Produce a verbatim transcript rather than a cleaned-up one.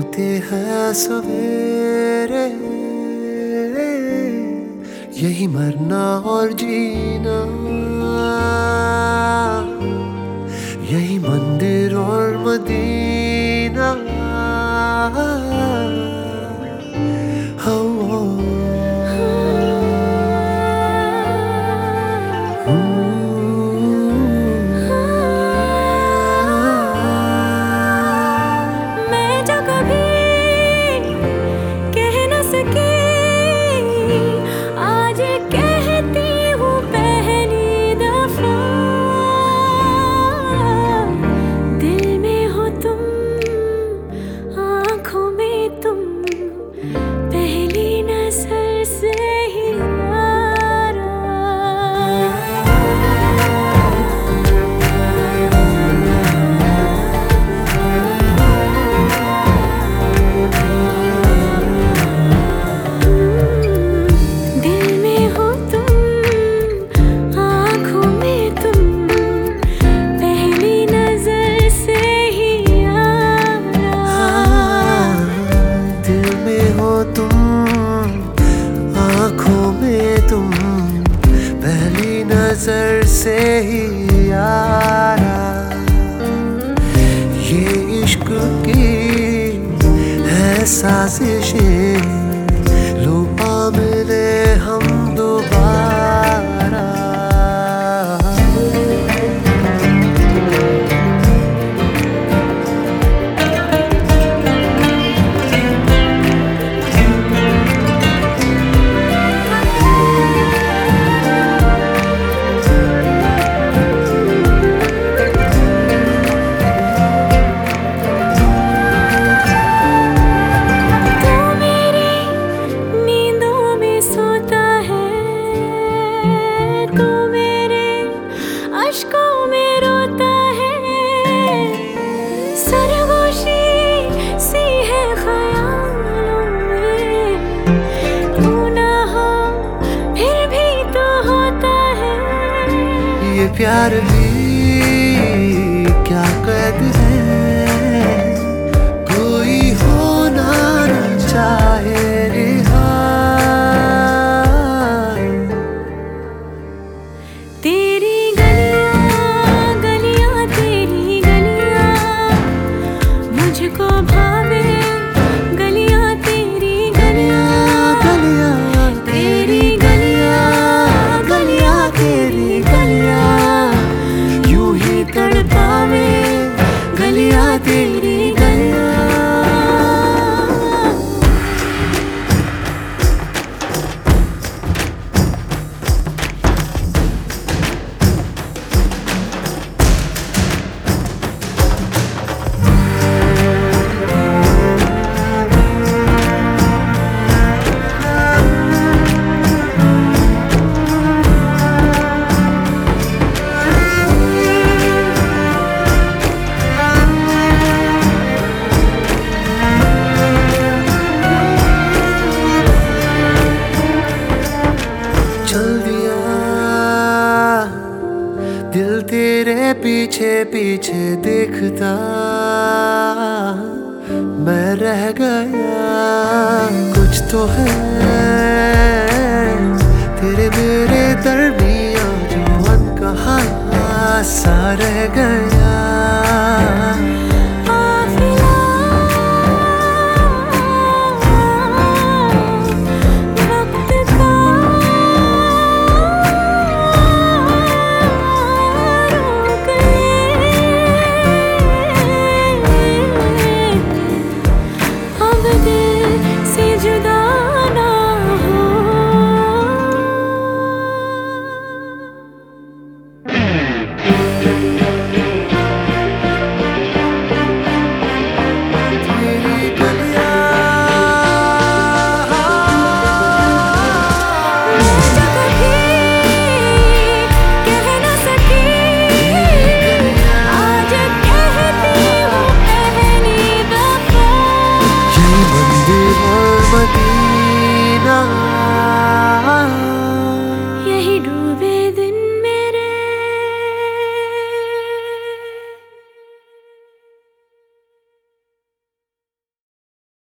होते हैं सवेरे, यही मरना और जीना, यही मंदिर और मदीना। हो नजर से ही यारा, ये इश्क की है साजिशें, लो आ मिले हम दोबारा। ये प्यार भी क्या कैद है, कोई होना न चाहे रिहा। तेरी गलियां गलियां तेरी गलियां मुझको भावे, गलियां तेरी गलियां गलियां तेरी गलियां गलियां तेरी गलियां तड़पावे, गलियां तेरी गलियां। दिल तेरे पीछे पीछे देखता मैं रह गया, कुछ तो है तेरे मेरे दरमियां जो अनकहा सा रह गया।